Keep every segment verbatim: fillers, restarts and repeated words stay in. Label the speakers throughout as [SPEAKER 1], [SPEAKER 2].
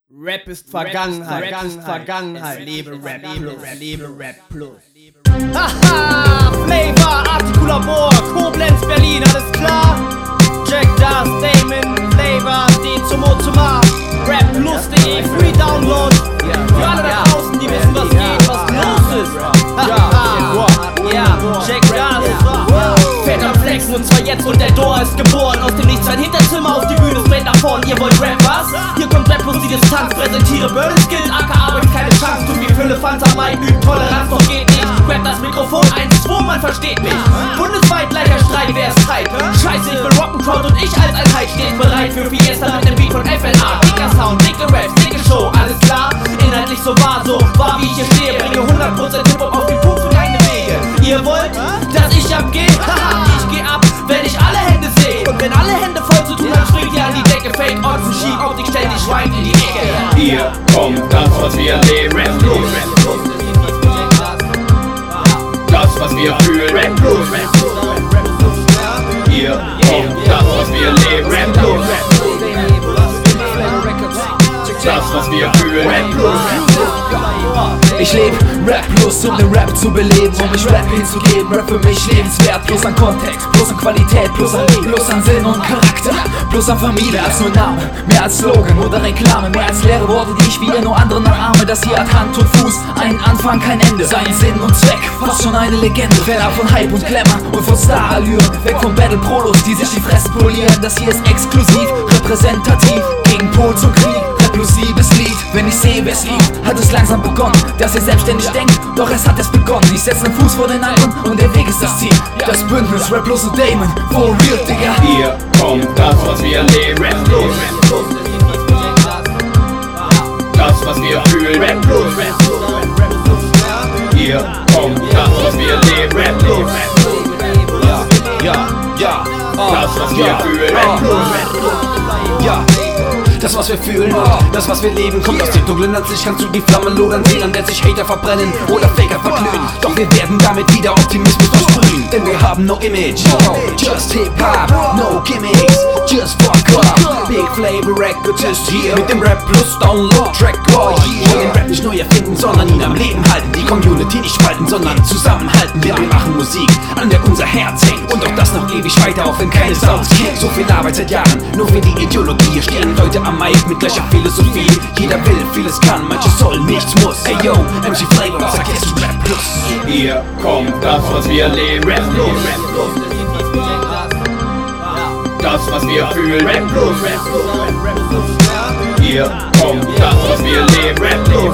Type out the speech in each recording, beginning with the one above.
[SPEAKER 1] Rap ist Vergangenheit, Rap ist Vergangenheit. Lebe Rap Plus, lebe Rap Plus. Haha, Flavor, Artikulabor, Koblenz, Berlin, alles klar? Jack Das, Damon, Flavor, D zum O zum A. Rap Plus punkt de, Free Download. Für alle da draußen, die wissen, was geht, was los ist. Haha, ja, Jack Das. Fett am Flexen und zwar jetzt und der Door ist geboren. Aus dem Nichts ein Hinterzimmer auf die Bühne, straight nach vorn. Ihr wollt Rap, was? Hier kommt Rap plus die Distanz. Präsentiere Burn Skills, A K Arbeit, keine Chance. Tut wie Fülle, Fanta, Mike, übt Toleranz, doch geht nicht. Grab das Mikrofon, eins, zwei, man versteht mich. Bundesweit gleicher Streit, wer ist tight? Scheiße, ich will Rock'n'Crowd und ich als Einheit steht bereit für Fiesta mit dem Beat von F L A. Dicker Sound, dicke Raps, dicke Show, alles klar? Inhaltlich so wahr, so wahr wie ich hier stehe. Bringe hundert Prozent Hip-Hop auf den Punkt für deine Wege. Ihr wollt, dass ich abgehe? Haha, ich geh ab, wenn ich alle Hände sehe. Und wenn alle Hände voll zu tun, dann springt ihr an die Decke. Fake Ochsen, Schieb, Optik, ständig Schwein in die Ecke.
[SPEAKER 2] Hier kommt das, was wir leben. Rap Plus. Das, was wir fühlen. Rap Plus. Hier kommt das, was wir leben. Rap Plus. Das, was wir fühlen. Rap Plus.
[SPEAKER 3] Ich lebe Rap Plus, um den Rap zu beleben, um mich Rap hinzugeben. Rap für mich lebenswert, plus an Kontext, plus an Qualität, plus an Liebe, plus an Sinn und Charakter, plus an Familie. Mehr als nur Name, mehr als Slogan oder Reklame, mehr als leere Worte, die ich wie nur andere nachahme. Das hier hat Hand und Fuß, einen Anfang, kein Ende, seinen Sinn und Zweck, fast schon eine Legende. Fernab von Hype und Glamour und von Star-Allüren, weg von Battle Prolos, die sich die Fresse polieren. Das hier ist exklusiv, repräsentativ, gegen Pol zum Krieg. Explosives Lied, wenn ich sehe, wer's liebt, hat es langsam begonnen, dass ihr selbstständig denkt, doch es hat es begonnen. Ich setze den Fuß vor den anderen und der Weg ist das Ziel. Das Bündnis Rap Plus und Damon, for real, Digga.
[SPEAKER 2] Hier kommt das, was wir leben. Rap Plus. Das, was wir fühlen. Rap Plus. Hier kommt das, was wir leben. Rap Plus.
[SPEAKER 3] Ja, ja, ja,
[SPEAKER 2] das, was wir fühlen. Rap Plus.
[SPEAKER 3] Ja. Das, was wir fühlen, das, was wir leben, kommt aus dem dunklen Ansicht. Kannst du die Flammen lodern sehen, an der sich Hater verbrennen oder Faker verglühen. Doch wir werden damit wieder Optimismus versprühen, denn wir haben no Image, just Hip-Hop, no Gimmicks, just fuck up. Big Flavor Records ist hier mit dem Rap Plus Download Track. Oh yeah, wir den Rap nicht neu erfinden, sondern ihn am Leben halten. Die Community nicht spalten, sondern zusammenhalten. Denn wir machen Musik, an der unser Herz hängt. Und auch das noch ewig weiter, auch wenn keine Sounds kennt. So viel Arbeit seit Jahren, nur für die Ideologie. Hier stehen Leute am Mic mit gleicher Philosophie. Jeder will, vieles kann, manches soll, nichts muss. Hey yo, M C Flavor, was sagst du Rap Plus?
[SPEAKER 2] Hier kommt das, was wir leben. Rap Plus. Das, was wir fühlen. Rap Plus. Hier kommt das, was wir leben. Rap Plus.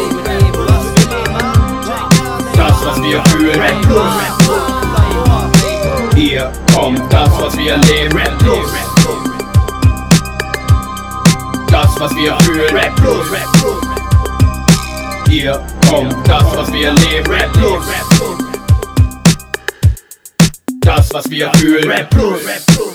[SPEAKER 2] Das, was wir fühlen. Rap Plus. Hier kommt das, was wir leben. Rap Plus. Das, was wir fühlen. Rap Plus. Hier kommt das, was wir leben. Rap Plus. Das, was wir fühlen. Rap Plus.